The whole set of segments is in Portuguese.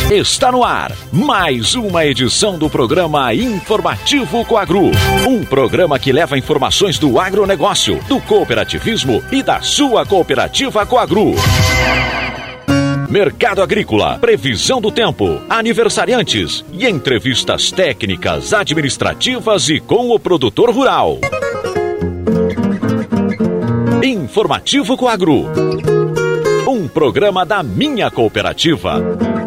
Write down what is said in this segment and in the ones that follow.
Está no ar mais uma edição do programa Informativo Coagru. Um programa que leva informações do agronegócio, do cooperativismo e da sua cooperativa Coagru. Mercado agrícola, previsão do tempo, aniversariantes e entrevistas técnicas, administrativas e com o produtor rural. Informativo Coagru. Um programa da minha cooperativa.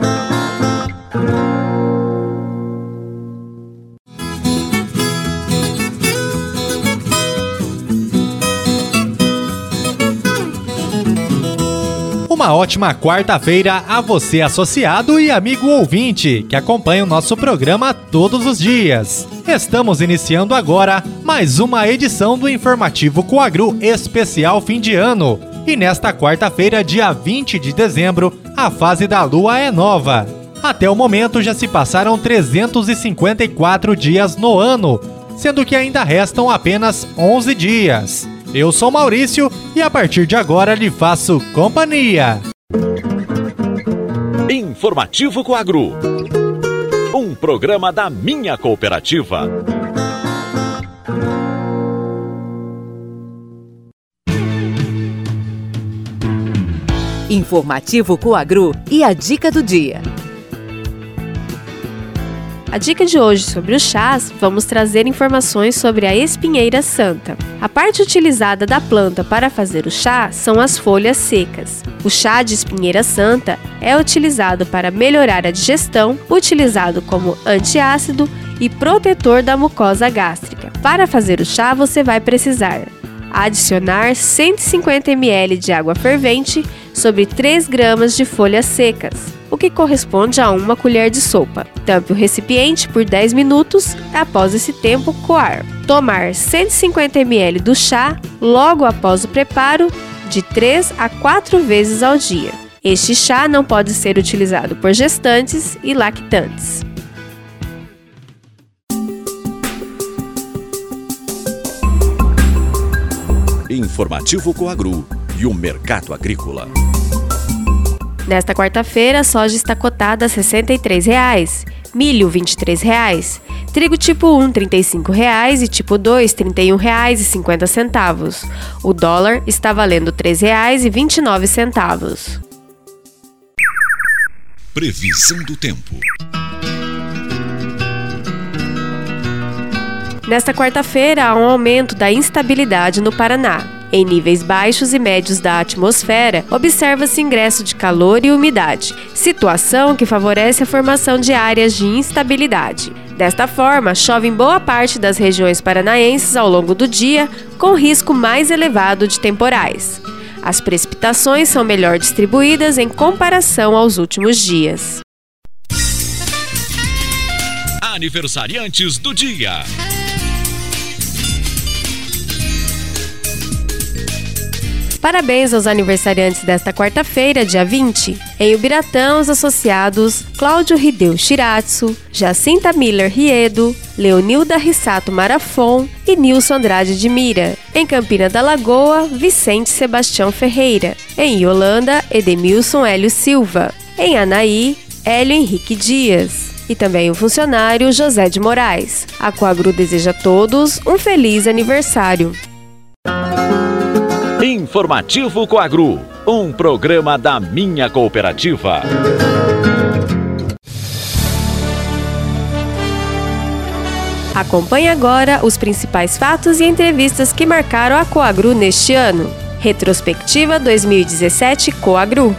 Uma ótima quarta-feira a você, associado e amigo ouvinte, que acompanha o nosso programa todos os dias. Estamos iniciando agora mais uma edição do Informativo Coagru especial fim de ano. E nesta quarta-feira, dia 20 de dezembro, a fase da lua é nova. Até o momento já se passaram 354 dias no ano, sendo que ainda restam apenas 11 dias. Eu sou Maurício e a partir de agora lhe faço companhia. Informativo Coagru. Um programa da minha cooperativa. Informativo Coagru e a dica do dia. A dica de hoje sobre os chás, vamos trazer informações sobre a espinheira santa. A parte utilizada da planta para fazer o chá são as folhas secas. O chá de espinheira santa é utilizado para melhorar a digestão, utilizado como antiácido e protetor da mucosa gástrica. Para fazer o chá, você vai precisar adicionar 150 ml de água fervente sobre 3 gramas de folhas secas, o que corresponde a 1 colher de sopa. Tampe o recipiente por 10 minutos, após esse tempo, coar. Tomar 150 ml do chá logo após o preparo, de 3 a 4 vezes ao dia. Este chá não pode ser utilizado por gestantes e lactantes. Informativo Coagru e o mercado agrícola. Nesta quarta-feira, a soja está cotada a R$ 63,00, milho R$ 23,00, trigo tipo 1 R$ 35,00 e tipo 2 R$ 31,50. O dólar está valendo R$ 3,29. Previsão do tempo. Nesta quarta-feira, há um aumento da instabilidade no Paraná. Em níveis baixos e médios da atmosfera, observa-se ingresso de calor e umidade, situação que favorece a formação de áreas de instabilidade. Desta forma, chove em boa parte das regiões paranaenses ao longo do dia, com risco mais elevado de temporais. As precipitações são melhor distribuídas em comparação aos últimos dias. Aniversariantes do dia. Parabéns aos aniversariantes desta quarta-feira, dia 20. Em Ubiratã, os associados Cláudio Hideu Shiratsu, Jacinta Miller Riedo, Leonilda Rissato Marafon e Nilson Andrade de Mira. Em Campina da Lagoa, Vicente Sebastião Ferreira. Em Yolanda, Edemilson Hélio Silva. Em Anaí, Hélio Henrique Dias. E também o funcionário José de Moraes. A Coagru deseja a todos um feliz aniversário. Informativo Coagru, um programa da minha cooperativa. Acompanhe agora os principais fatos e entrevistas que marcaram a Coagru neste ano. Retrospectiva 2017 Coagru.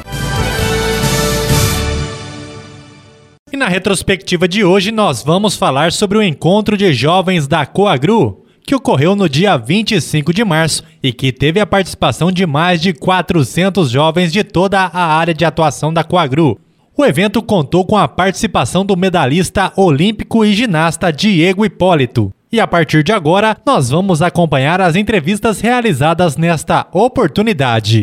E na retrospectiva de hoje nós vamos falar sobre o encontro de jovens da Coagru, que ocorreu no dia 25 de março e que teve a participação de mais de 400 jovens de toda a área de atuação da Coagru. O evento contou com a participação do medalhista olímpico e ginasta Diego Hipólito. E a partir de agora, nós vamos acompanhar as entrevistas realizadas nesta oportunidade.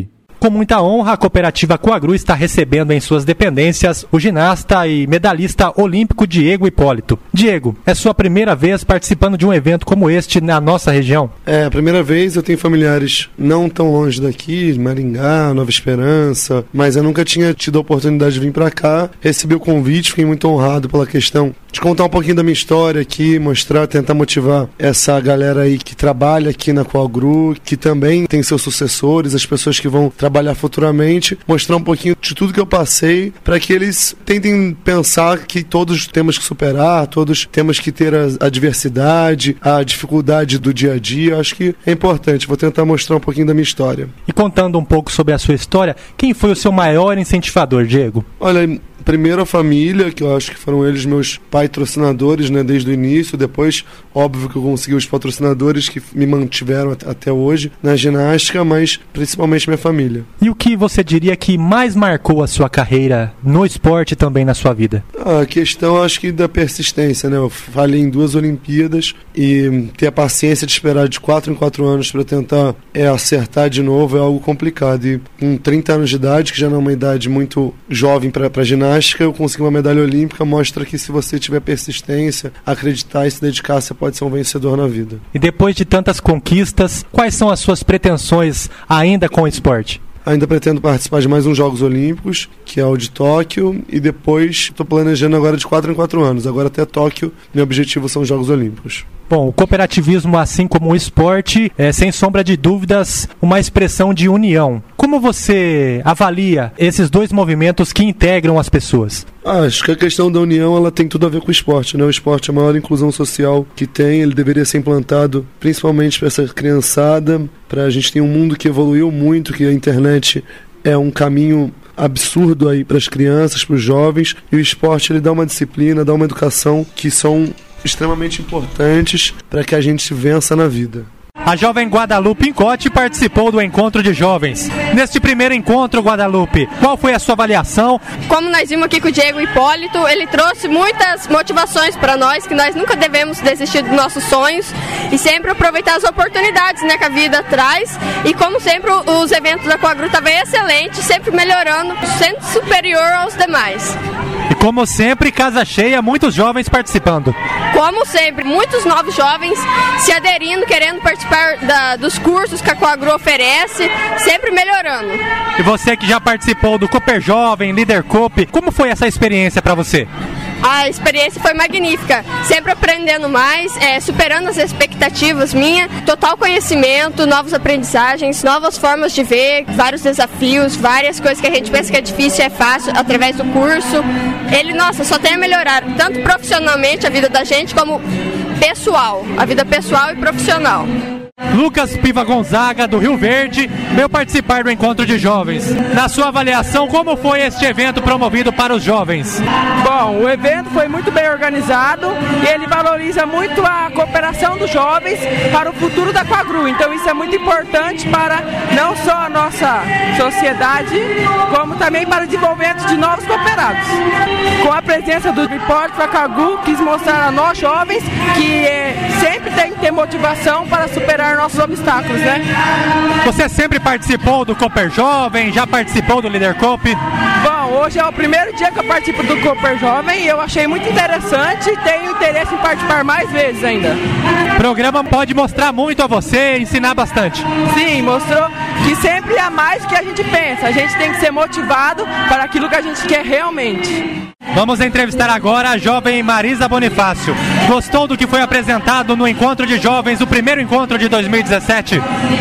com muita honra, a Cooperativa Coagru está recebendo em suas dependências o ginasta e medalhista olímpico Diego Hipólito. Diego, é sua primeira vez participando de um evento como este na nossa região? É a primeira vez. Eu tenho familiares não tão longe daqui, Maringá, Nova Esperança, mas eu nunca tinha tido a oportunidade de vir para cá. Recebi o convite, fiquei muito honrado pela questão de contar um pouquinho da minha história aqui, mostrar, tentar motivar essa galera aí que trabalha aqui na Coagru, que também tem seus sucessores, as pessoas que vão trabalhar futuramente, mostrar um pouquinho de tudo que eu passei, para que eles tentem pensar que todos temos que superar, todos temos que ter a diversidade, a dificuldade do dia a dia. Acho que é importante, vou tentar mostrar um pouquinho da minha história. E contando um pouco sobre a sua história, quem foi o seu maior incentivador, Diego? Olha, primeiro a família, que eu acho que foram eles meus patrocinadores, né, desde o início. Depois, óbvio que eu consegui os patrocinadores que me mantiveram até hoje na ginástica, mas principalmente minha família. E o que você diria que mais marcou a sua carreira no esporte e também na sua vida? A questão, acho que da persistência, né? Eu falhei em 2 Olimpíadas e ter a paciência de esperar de 4 em 4 anos para tentar acertar de novo é algo complicado. E com 30 anos de idade, que já não é uma idade muito jovem para ginástica, eu consegui uma medalha olímpica, mostra que se você tiver persistência, acreditar e se dedicar, você pode ser um vencedor na vida. E depois de tantas conquistas, quais são as suas pretensões ainda com o esporte? Ainda pretendo participar de mais uns Jogos Olímpicos, que é o de Tóquio, e depois estou planejando agora de 4 em 4 anos. Agora até Tóquio, meu objetivo são os Jogos Olímpicos. Bom, o cooperativismo, assim como o esporte, é sem sombra de dúvidas uma expressão de união. Como você avalia esses dois movimentos que integram as pessoas? Acho que a questão da união ela tem tudo a ver com o esporte, né? O esporte é a maior inclusão social que tem, ele deveria ser implantado principalmente para essa criançada, para a gente ter um mundo que evoluiu muito, que a internet é um caminho absurdo aí para as crianças, para os jovens, e o esporte ele dá uma disciplina, dá uma educação que são extremamente importantes para que a gente vença na vida. A jovem Guadalupe Incote participou do encontro de jovens. Neste primeiro encontro, Guadalupe, qual foi a sua avaliação? Como nós vimos aqui com o Diego Hipólito, ele trouxe muitas motivações para nós, que nós nunca devemos desistir dos nossos sonhos e sempre aproveitar as oportunidades, né, que a vida traz. E como sempre, os eventos da Coagru estavam excelentes, sempre melhorando, sendo superior aos demais. E como sempre, casa cheia, muitos jovens participando. Como sempre, muitos novos jovens se aderindo, querendo participar dos cursos que a Coagru oferece, sempre melhorando. E você que já participou do Cooper Jovem, Líder Coop, como foi essa experiência para você? A experiência foi magnífica, sempre aprendendo mais, superando as expectativas minhas, total conhecimento, novas aprendizagens, novas formas de ver, vários desafios, várias coisas que a gente pensa que é difícil e é fácil através do curso. Ele, só tem a melhorar, tanto profissionalmente a vida da gente, como pessoal, a vida pessoal e profissional. Lucas Piva Gonzaga, do Rio Verde, veio participar do encontro de jovens. Na sua avaliação, como foi este evento promovido para os jovens? Bom, o evento foi muito bem organizado e ele valoriza muito a cooperação dos jovens para o futuro da Coagru. Então isso é muito importante para não só a nossa sociedade, como também para o desenvolvimento de novos cooperados. Com a presença do Hipólito, a Coagru quis mostrar a nós jovens que sempre tem que ter motivação para superar nossos obstáculos, né? Você sempre participou do Cooper Jovem, já participou do Líder Coop? Bom, hoje é o primeiro dia que eu participo do Cooper Jovem e eu achei muito interessante e tenho interesse em participar mais vezes ainda. O programa pode mostrar muito a você, ensinar bastante. Sim, mostrou que sempre há mais do que a gente pensa. A gente tem que ser motivado para aquilo que a gente quer realmente. Vamos entrevistar agora a jovem Marisa Bonifácio. Gostou do que foi apresentado no encontro de jovens, o primeiro encontro de 2017?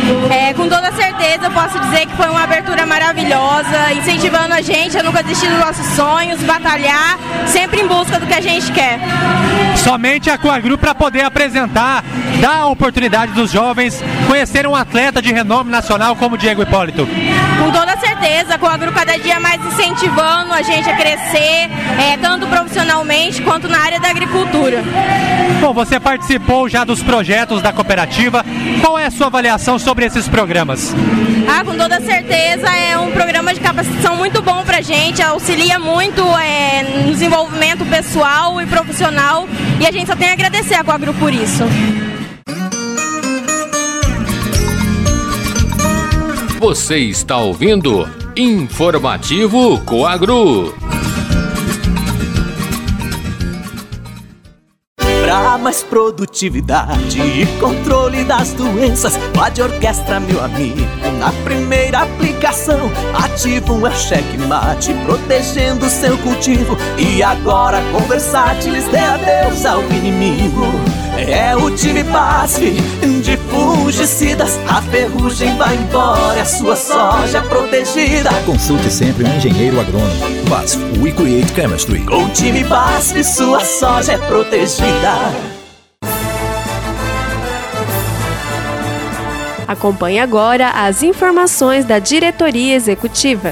Com toda certeza eu posso dizer que foi uma abertura maravilhosa, incentivando a gente a nunca desistir dos nossos sonhos, batalhar, sempre em busca do que a gente quer. Somente a Coagru para poder apresentar, dar a oportunidade dos jovens conhecer um atleta de renome nacional como Diego Hipólito. Com toda certeza, a Coagru cada dia mais incentivando a gente a crescer, tanto profissionalmente quanto na área da agricultura. Bom, você participou já dos projetos da cooperativa. Qual é a sua avaliação sobre esses programas? Com toda certeza é um programa de capacitação muito bom pra gente, auxilia muito no desenvolvimento pessoal e profissional e a gente só tem a agradecer a Coagru por isso. Você está ouvindo Informativo Coagru. Pra mais produtividade e controle das doenças, Pode Orquestra, meu amigo, na primeira aplicação. Ativo é o checkmate, protegendo seu cultivo. E agora com versátilis dê adeus ao inimigo. É o time BASF de fungicidas, a ferrugem vai embora, a sua soja protegida. Consulte sempre um engenheiro agrônomo. BASF, We Create Chemistry. Com o time BASF, sua soja é protegida. Acompanhe agora as informações da diretoria executiva.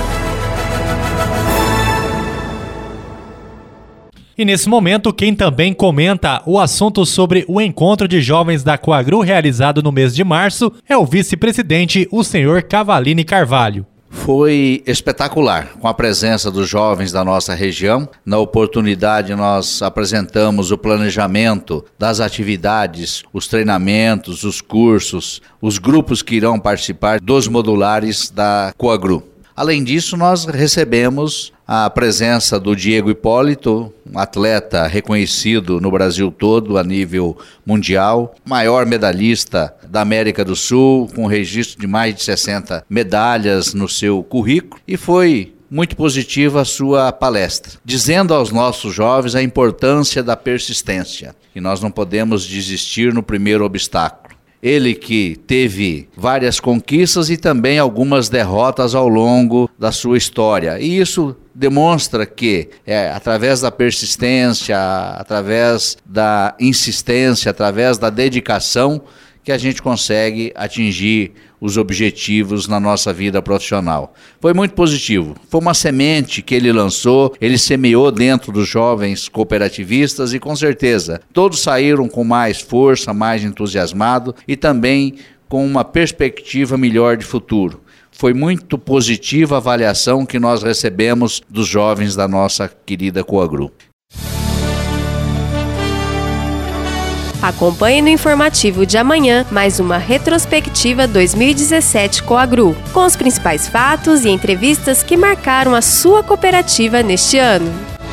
E nesse momento, quem também comenta o assunto sobre o encontro de jovens da Coagru realizado no mês de março é o vice-presidente, o senhor Cavalini Carvalho. Foi espetacular, com a presença dos jovens da nossa região. Na oportunidade, nós apresentamos o planejamento das atividades, os treinamentos, os cursos, os grupos que irão participar dos modulares da Coagru. Além disso, nós recebemos a presença do Diego Hipólito, um atleta reconhecido no Brasil todo a nível mundial, maior medalhista da América do Sul, com registro de mais de 60 medalhas no seu currículo, e foi muito positiva a sua palestra, dizendo aos nossos jovens a importância da persistência, e nós não podemos desistir no primeiro obstáculo. Ele que teve várias conquistas e também algumas derrotas ao longo da sua história. E isso demonstra que através da persistência, através da insistência, através da dedicação, que a gente consegue atingir os objetivos na nossa vida profissional. Foi muito positivo. Foi uma semente que ele lançou, ele semeou dentro dos jovens cooperativistas e com certeza todos saíram com mais força, mais entusiasmado e também com uma perspectiva melhor de futuro. Foi muito positiva a avaliação que nós recebemos dos jovens da nossa querida Coagru. Acompanhe no informativo de amanhã mais uma retrospectiva 2017 Coagru, com os principais fatos e entrevistas que marcaram a sua cooperativa neste ano.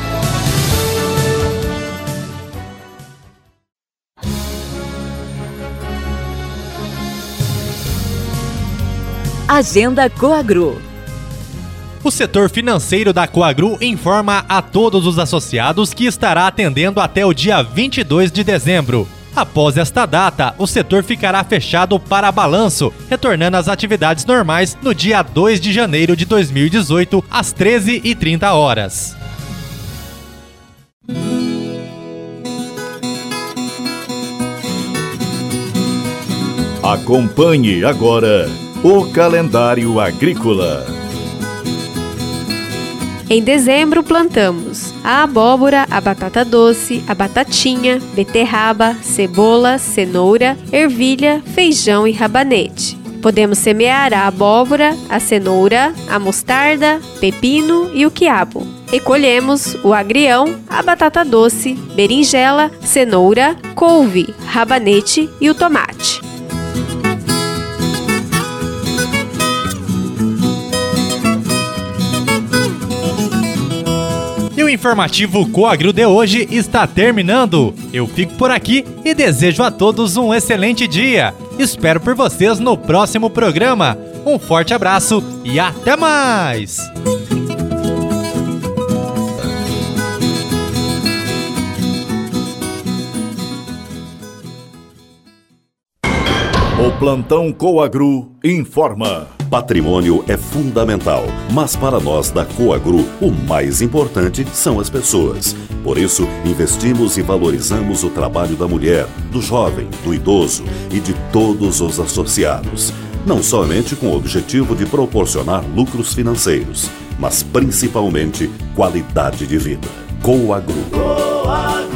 Agenda Coagru. O setor financeiro da Coagru informa a todos os associados que estará atendendo até o dia 22 de dezembro. Após esta data, o setor ficará fechado para balanço, retornando às atividades normais no dia 2 de janeiro de 2018, às 13h30. Acompanhe agora o calendário agrícola. Em dezembro, plantamos a abóbora, a batata doce, a batatinha, beterraba, cebola, cenoura, ervilha, feijão e rabanete. Podemos semear a abóbora, a cenoura, a mostarda, pepino e o quiabo. E colhemos o agrião, a batata doce, berinjela, cenoura, couve, rabanete e o tomate. E o informativo Coagru de hoje está terminando. Eu fico por aqui e desejo a todos um excelente dia. Espero por vocês no próximo programa. Um forte abraço e até mais! O Plantão Coagru informa. Patrimônio é fundamental, mas para nós da Coagru, o mais importante são as pessoas. Por isso, investimos e valorizamos o trabalho da mulher, do jovem, do idoso e de todos os associados. Não somente com o objetivo de proporcionar lucros financeiros, mas principalmente qualidade de vida. Coagru.